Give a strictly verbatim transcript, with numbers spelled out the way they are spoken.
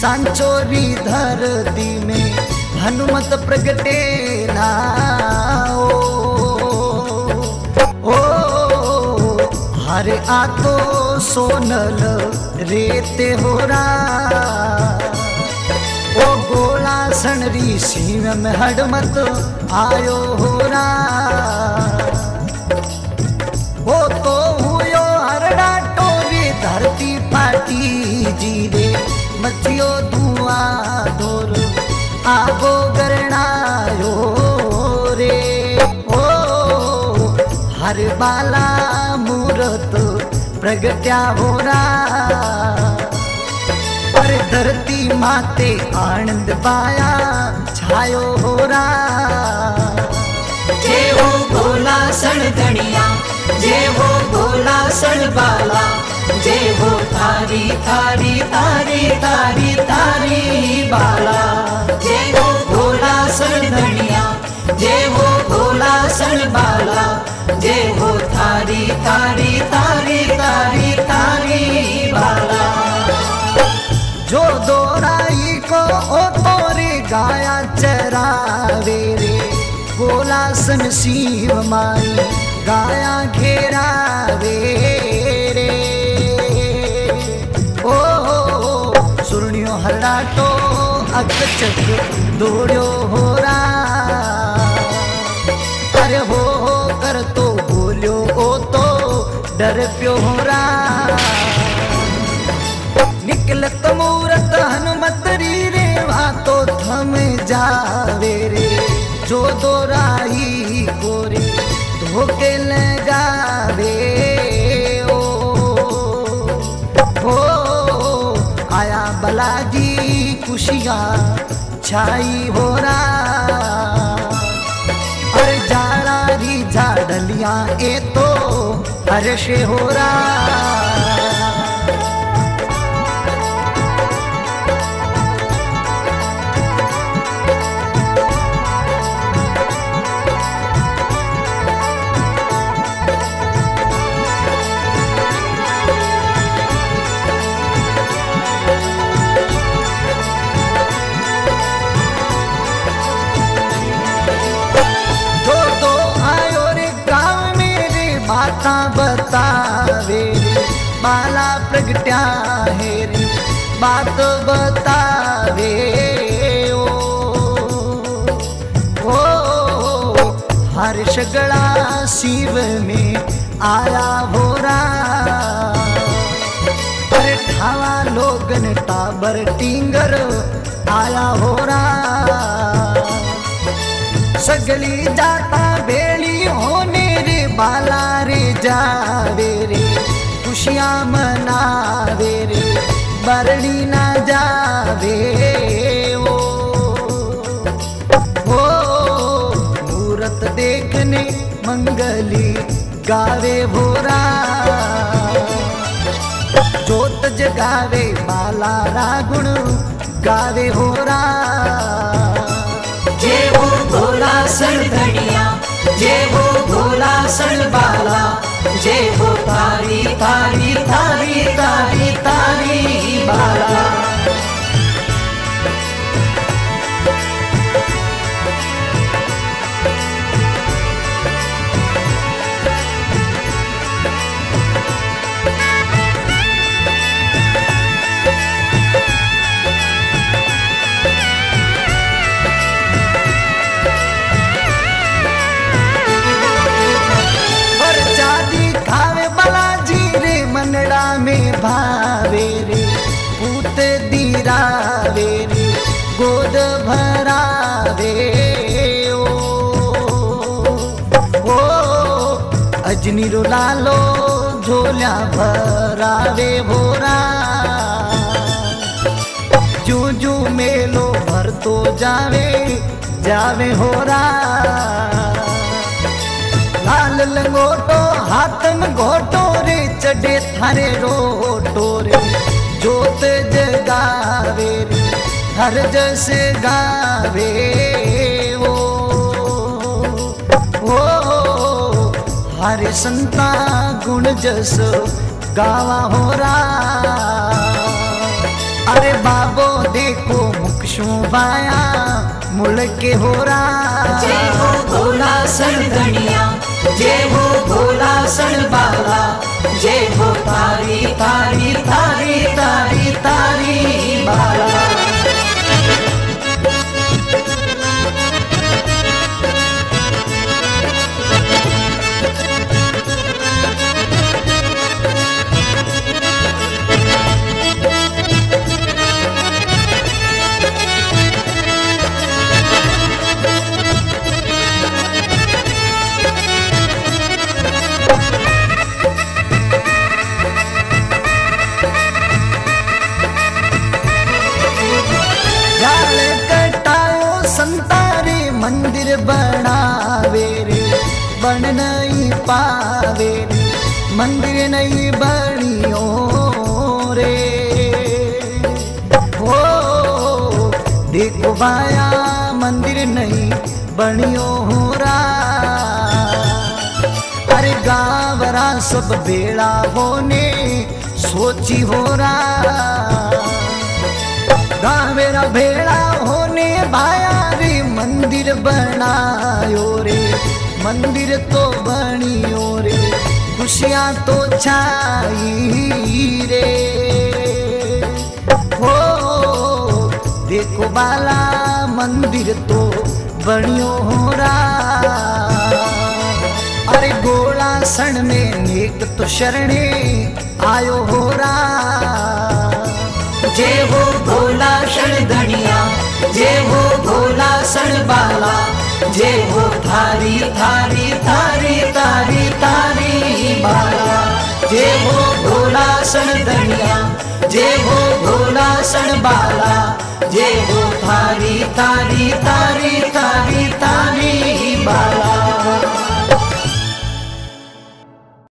सांचोरी धरती में हनुमत प्रगटे ना ओ, ओ हरे आ तो सोनल रेते हो रहा ओ गोला सनरी सीम में हडमत आयो हो रहा वो तो हुयो हरड़ा टोरी धरती फाटी जीरे मचियो धुआं धोर आगो गरणायो रे ओ हर बाला मूरत प्रगट्या हो रहा पर धरती माते आनंद पाया छायो हो रहा जय हो भोला सणधनिया जय हो भोला सणबाला जय हो थारी थारी थारी थारी थारी बाला जय हो भोला सणधनिया जय हो भोला सणबाला जय हो थारी थारी थारी थारी थारी बाला जो दोराई को ओ तोरे गाया चरावे रे गोला सन शिव माई गाया घेरावे रे ओ सुरनियो हरड़ा तो अकचक दौड़ो हो रहा अरे हो हो कर तो बोलियो ओ तो डर प्यो हो रहा निकलत मूरत हनुमत री रे वहाँ तो थम जावे रे जो दोराही गोरे धोके लगावे ओ, ओ आया बलाजी खुशियाँ छाई हो रहा अरे जाड़ा री झाड़लियाँ ए तो हर्ष हो रहा बतावे रे बाला प्रगट्या है रे बात बतावे ओ, ओ हर्ष गड़ा शिव में आया हो रहा अरे ठावा लोगन टाबर टिंगर आया हो रहा सगली जाता बेली होने रे बाला रे जावे रे खुशियाँ मनावे रे बरड़ी ना जावे ओ, ओ मूरत देखने मंगली गावे भोरा जोत जगावे बाला रागुण गावे भोरा जय हो भोला सणधनिया जय हो भोला सणबाला जय हो थारी थारी थारी थारी थारी बाला में भावे रे पूत दीरावे रे गोद भरावे ओ, ओ अजनी रो लालो झोल्या भरावे भोरा जू जू मेलो भर तो जावे जावे होरा लाल लंगोटो हाथ में घोटो रे चढ़े थारे रोटो रे जोत जगावे रे हर जस गावे ओ, ओ हरे संता गुण जस गावा हो रहा अरे बाबो दे बाया मुड़ के हो रहा। जय हो भोला सणधनिया, जय हो भोला सणबाला, जय हो तारी तारी तारी तारी तारी बाला। मंदिर बनावे रे बन नहीं पावे रे, मंदिर नहीं बनियो रे। हो देखो बाया मंदिर नहीं बनियो हो रा। अरे गावरा सब बेड़ा होने सोची हो रा। गावेरा भेड़ा होने भाया रे मंदिर बनायो रे, मंदिर तो बनियो रे, खुशियां तो छाई रे। हो देखो बाला मंदिर तो बनियो हो रा। अरे गोला सण में नेक तो शरणे आयो हो रा। जय हो भोला सणधनिया, जय हो भोला सणबाला, जय हो थारी थारी थारी तारी तारी बाला। जय हो भोला सणधनिया, जय हो भोला सणबाला, जय हो थारी थारी तारी तारी तारी